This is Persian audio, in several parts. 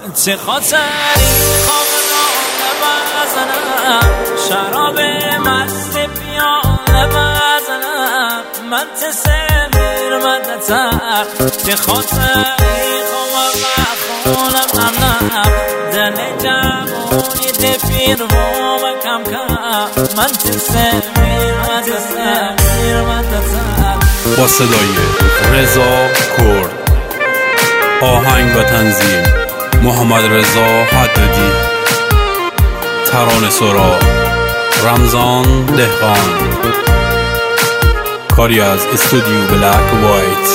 چه خاطری خامنه بزنم، شراب مست پیاله بزنم، من تسمیر مدتر. چه خاطری خونم نم دل جوانی دپیر و کم کم، من تسمیر مدتر. با صدای رضا کرد، آهنگ و تنظیم محمد رضا حدادی، ترانه سرا رمضان دهقان، کاری از استودیو بلک وایت.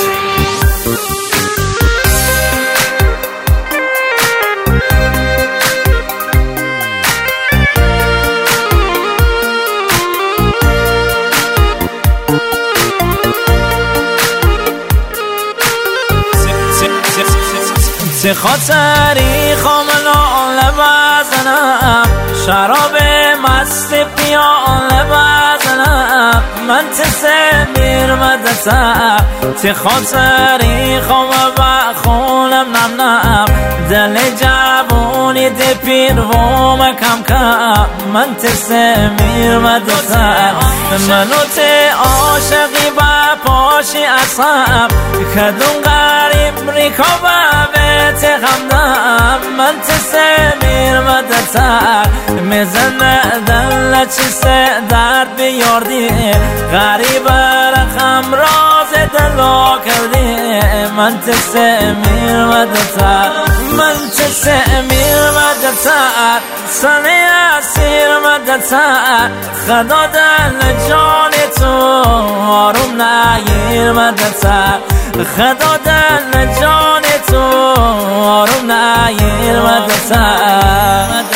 چه خاطری خامنه بزنم، شراب مست پیاله بزنم، من تسمیر مدتر. چه خاطری خونم نم دل جوانی دپیر و کم کم، من تسمیر مدتر. منو ته عاشقی با پاشی اصم، کدوم غریب ریکا بیت غمدم، من تسمیر مدتر. میزنه دل چیسه درد بیاردی، غریب رقم راز دلو کردی، من تسمیر مدتر. من تسمیر مدتر، سنی اسیر مدتر، خدا دل جان تو آروم نگیر مدتر، خدا دل جان تو آروم نگیر مدتر.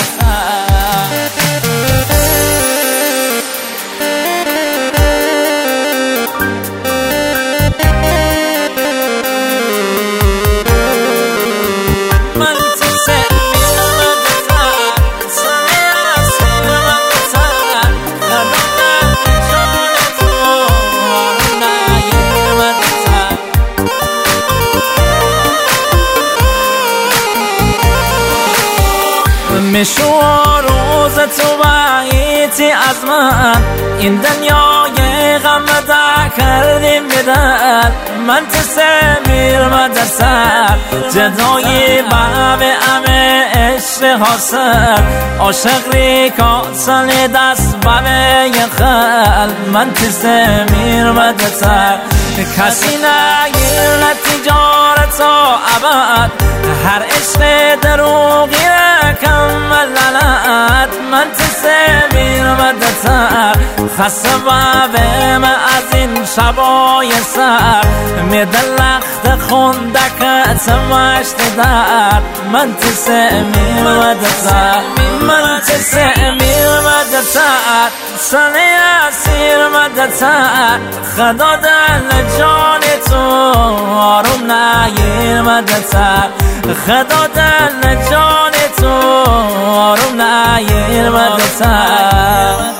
میشو روز تو بعیدی از من، این دنیای غم دا کردیم بدن، من تسمیر مدتر. جدایی باب امه عشق حاصل، عاشق ریکا سالی دست باب یخل، من تسمیر مدتر. کسی نگیر نتیجارت و ابد، هر عشق دروغی رکم لعنت، من تسمیر مدتر. خسته بابم از این شبای سر، میدل لخت خوندک سمشت درد، من تسمیر مدتر. من تسمیر مدتر، سنی اسیر مدتر، خدا دل جان تو آروم نگیر مدتر، خدا دل جان تو آروم نگیر مدتر.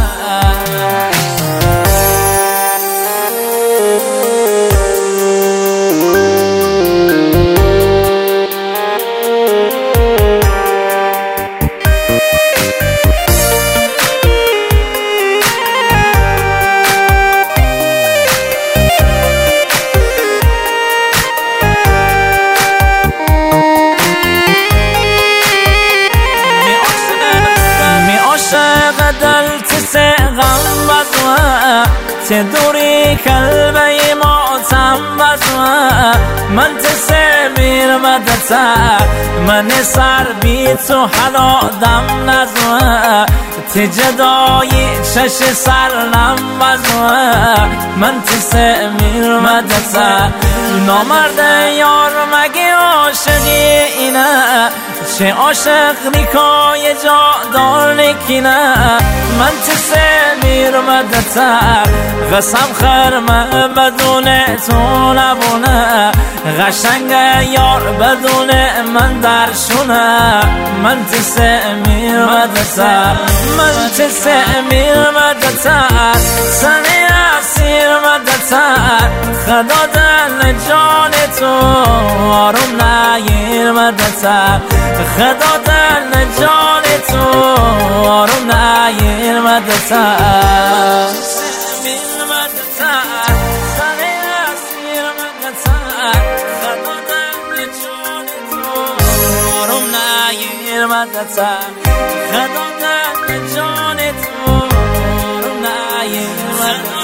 چه دوری کلبه ماتم بزوه، من تسمیر مدتر. من سر بی تو حالا دم نزوه، تی جدایی چش سر نم بزوه، من تسمیر مدتر. نامرد یار مگه عاشقی اینه، چه عاشق نیکای جا دار نکینه، من تسمیر مدتر. قسم خرمه بدون تو نبونه، قشنگ یار بدون من درشونه، من تسمیر مدتر. من تسمیر مدتر، سنی اسیر مدتر، خدا دل جان تو آروم نگیر مدتا خدا در جان تو آروم نگیر مدتا مدتا خدا در جان تو رو نگیر مدتا